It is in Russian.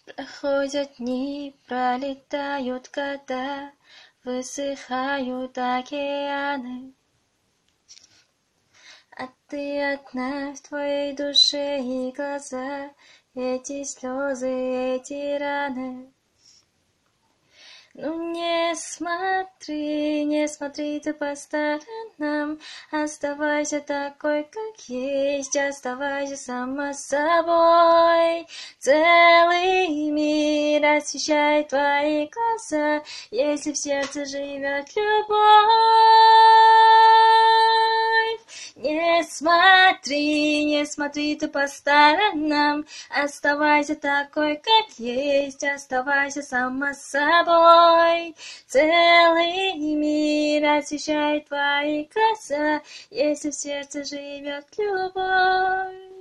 Проходят дни, пролетают года, высыхают океаны. А ты одна в твоей душе и глаза, эти слезы, эти раны. Ну не смотри ты по сторонам, оставайся такой, как есть, оставайся сама собой. Целый мир освещает твои глаза, если в сердце живет любовь. Не смотри ты по сторонам, оставайся такой, как есть, оставайся сама собой. Целый мир освещает твои глаза, если в сердце живет любовь.